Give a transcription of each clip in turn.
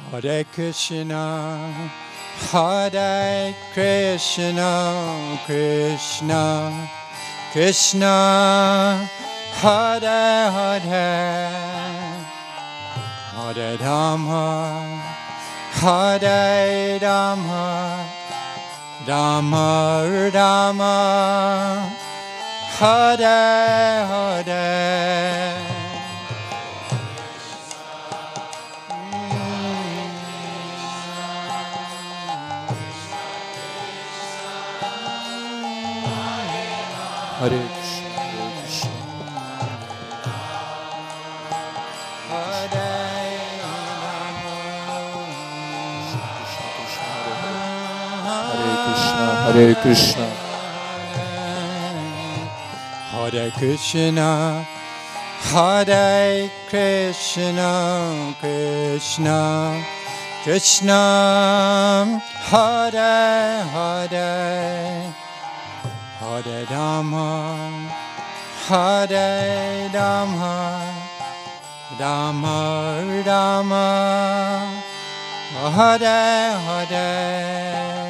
Hare Krishna, Hare Krishna, Krishna, Krishna, Hare Hare, Hare Rama, Hare Rama, Rama Rama, Hare Hare. Hare Krishna, Hare Krishna, Hare Krishna, Hare Krishna, Hare Krishna, Krishna, Krishna, Hare Hare, Hare Rama, Hare Rama, Rama Rama, Hare Hare.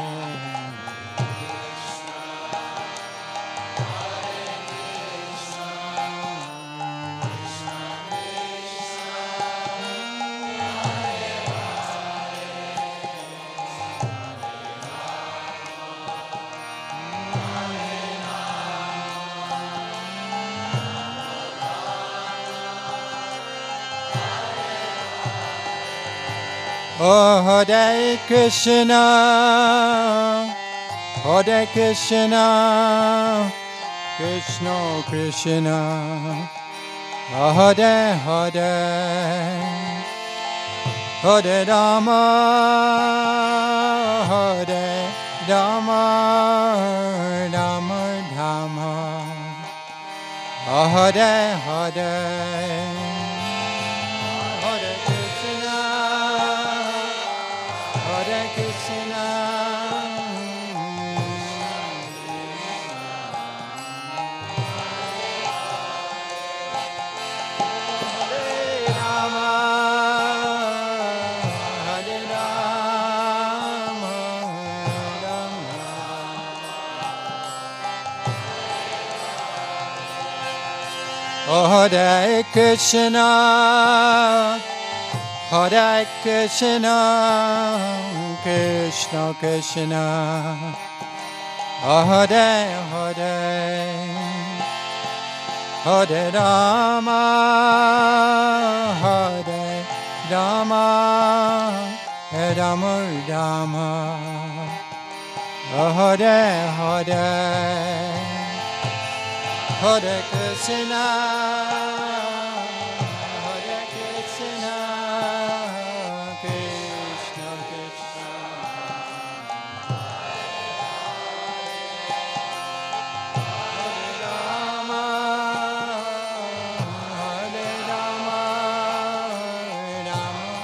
Oh, Hare Krishna, Hare Krishna, Krishna Krishna, Hare Hare, Hare Rama, Hare Rama, Rama Rama, Hare Hare. Hare Krishna, Hare Krishna, Krishna Krishna, Hare Hare, Hare Rama, Hare Rama, Rama Rama, Hare Hare. Hare Krishna, Hare Krishna, Krishna Krishna, Hare Rama, Hare Rama, Rama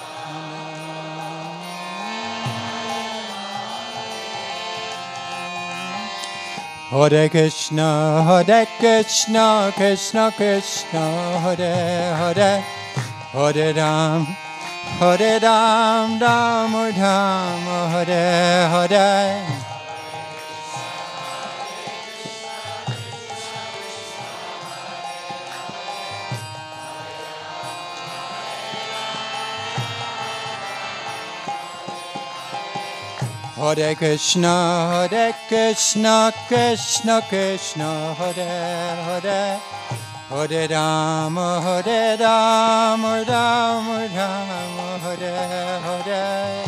Hare Krishna, Hare Krishna, Krishna Krishna, Hare Hare, Hare Ram, Hare Ram, Ram Ram, Hare Hare. Hare Krishna, Hare Krishna, Krishna Krishna, Hare Hare, Hare Rama, Hare Rama, Rama Rama, Hare Hare.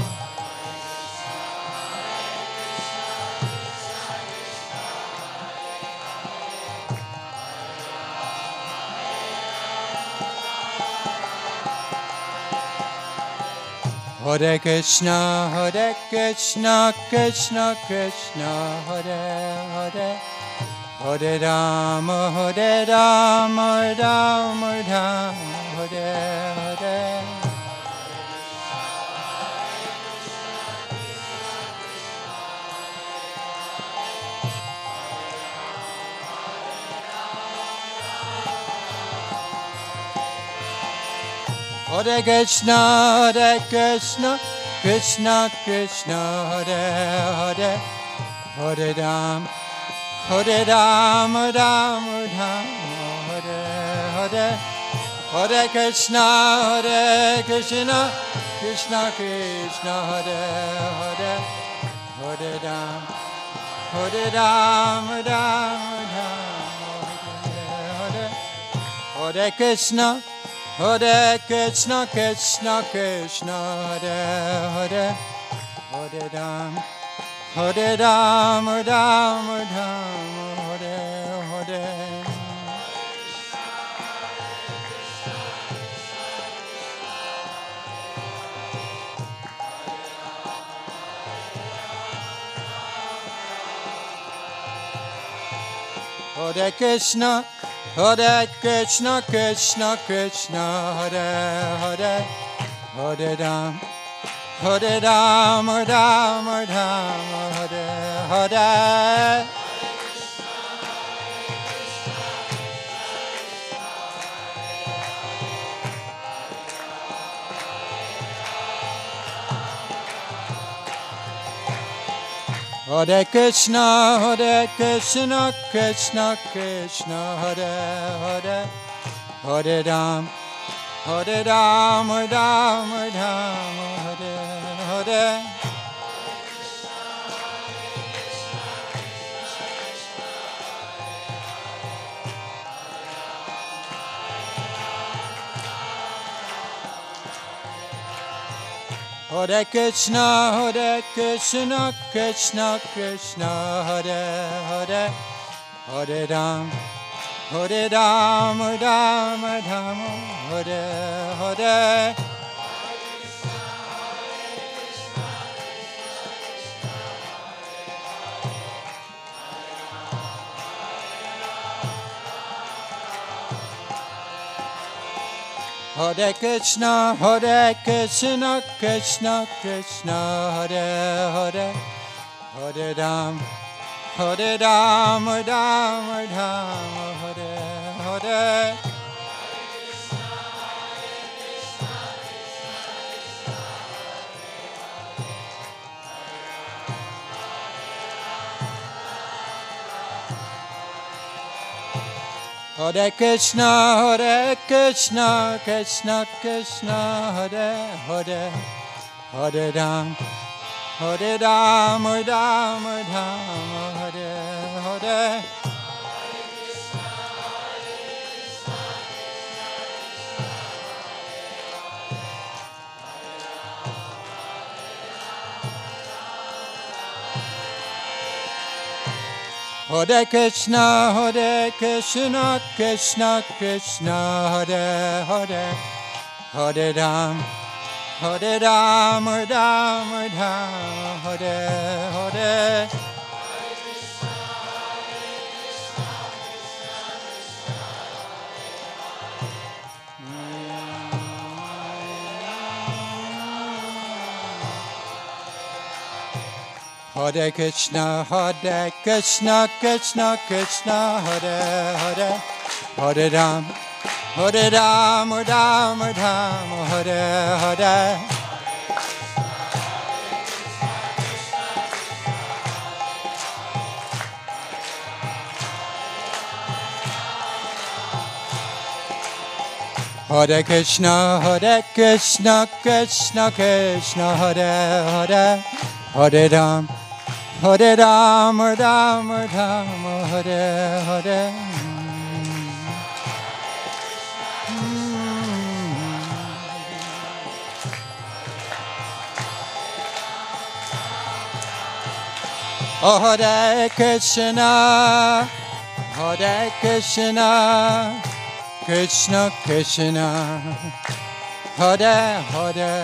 Hare Krishna, Hare Krishna, Krishna Krishna, Hare Hare, Hare Rama, Hare Rama, Rama Rama, Hare Hare. Hare Krishna, Krishna Krishna, Hare Hare, Hare Ram, Hare Ram, Ram Ram, Hare Hare, Hare Krishna, Krishna Krishna, Hare Hare, Hare Ram, Ram Ram, Hare Hare Krishna, Krishna Krishna, Hare Hare, Hare Ram, Ram Ram, Hare Hare. Hare Krishna, Krishna Krishna, Hare Hare, Hare Ram, Ram Ram, Hare Hare. Hare Krishna, Krishna Krishna, Hare Hare, Hare Ram, Ram Ram, Hare Hare. Hare Krishna, Krishna Krishna, Hare Hare, Hare Ram, Ram Ram, Hare Hare. Hare Krishna, Krishna Krishna, Hare Hare, Hare Ram, Ram Ram, Hare Hare. Hare Krishna, Krishna Krishna, Hare Hare, Hare Ram, Ram Ram, Hare Hare. Hare Krishna, Krishna Krishna, Hare Hare, Hare Ram, Ram Ram, Hare Hare. Hare Krishna, Krishna Krishna, Hare Hare, Hare Ram, Ram Ram, Hare Hare. Hare Krishna, Krishna Krishna, Hare Hare, Hare Ram, Ram Ram, Hare Hare. Oh, Hare Krishna, Krishna Krishna, Hare Hare,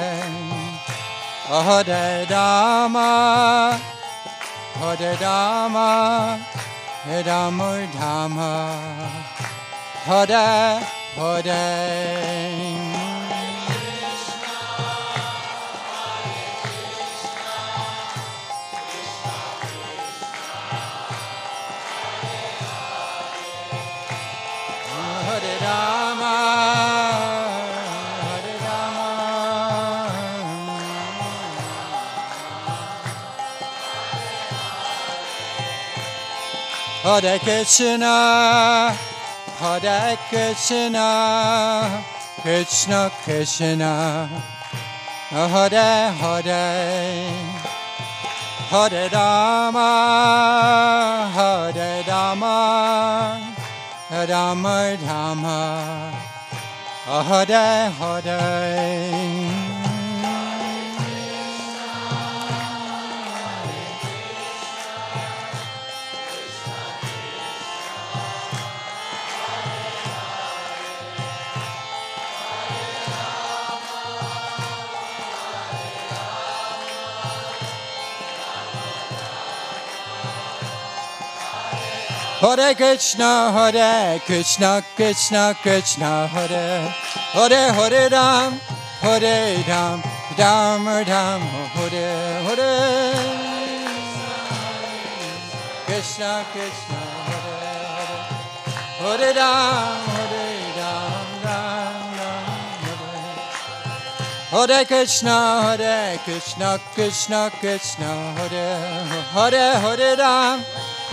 Hare Rama, Rama Rama, Hare Hare. Hare Rama, Hare Krishna, Hare Krishna, Krishna Krishna, Hare Hare, Hare Rama, Hare Rama, Rama Rama, Hare Hare. Hare Krishna, Krishna Krishna, Hare Hare, Hare Ram, Ram Ram, Hare Hare. Krishna Krishna, Hare Hare, Hare Ram, Ram Ram, Hare Hare Krishna, Krishna Krishna, Hare Hare Ram,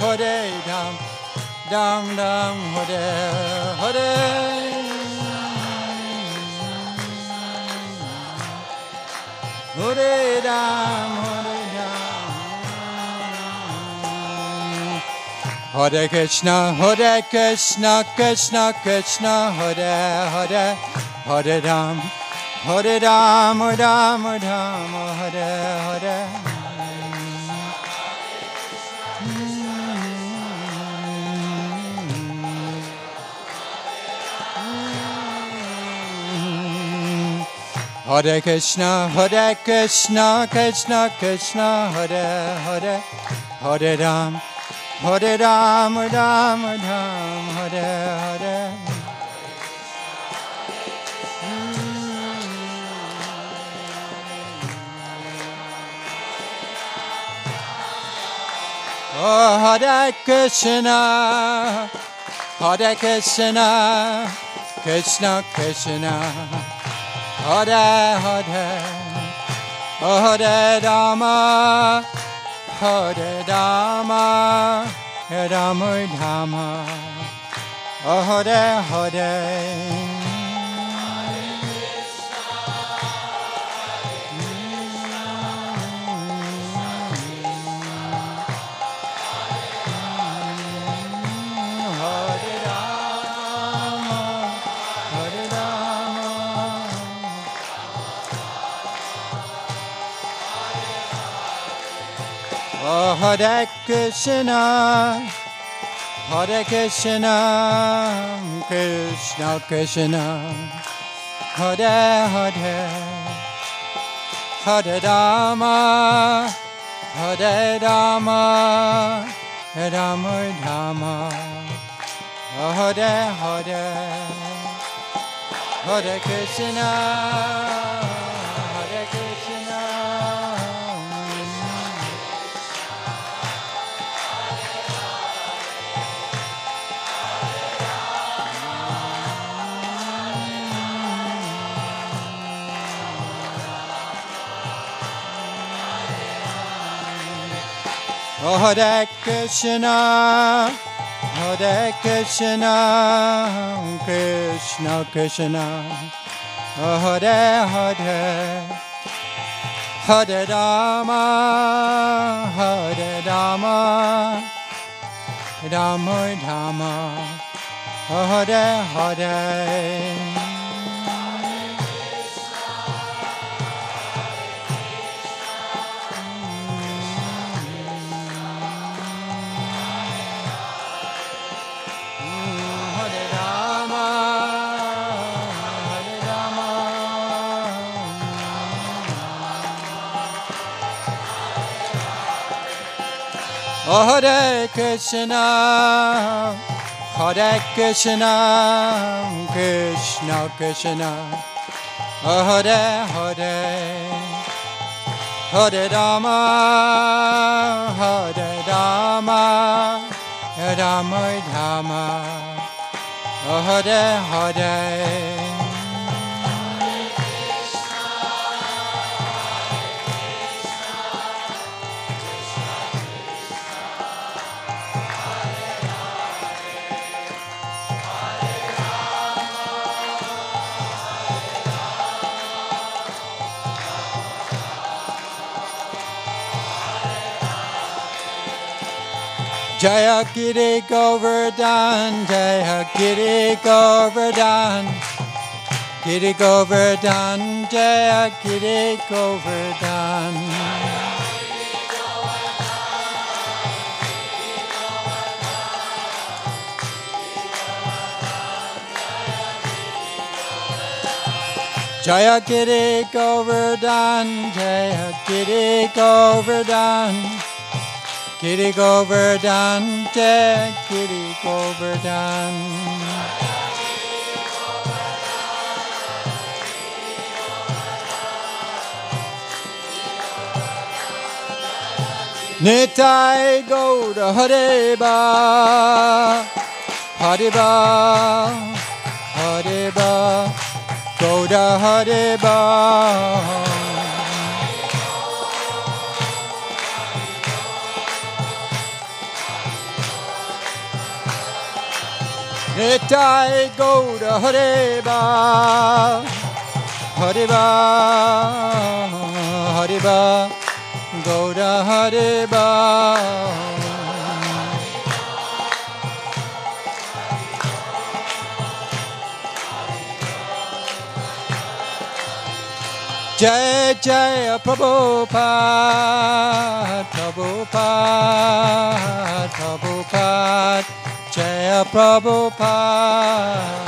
Ram Ram, Hare Hare. Hare Ram, Hare Krishna, Krishna Krishna, Hare Hare, Hare Ram, Ram Ram, Hare Hare. Hare Krishna, Krishna Krishna, Hare Hare, Hare Ram, Ram Ram, Hare Hare. Oh, Hare Krishna, Krishna Krishna, Hare Hare, Hare Rama, Hare Rama, Rama Rama, Hare Hare. Hare Krishna, Krishna Krishna, Hare Hare, Hare Rama, Rama Rama, Hare Hare, Hare Krishna. Hare Krishna, Krishna Krishna, Hare Hare, Hare Rama, Rama Rama, Hare Hare. Hare Krishna, Krishna Krishna, Hare Hare, Hare Rama, Rama Rama, Hare Hare. Jaya Giri Govardhan, Jaya Giri Govardhan, Giri Govardhan, Jaya Giri Govardhan. Jaya Giri Govardhan, Jaya Giri Govardhan, Giri Govardhan, Jaya Giri Govardhan. Nitai Gauda Hareba, Hareba, Hareba, Gauda Hareba. Nitai Gauda Hareba, Hareba, Hareba, Gauda Hareba. Jai Jai Prabhupada, Prabhupada, Prabhupada, Jai Prabhupada.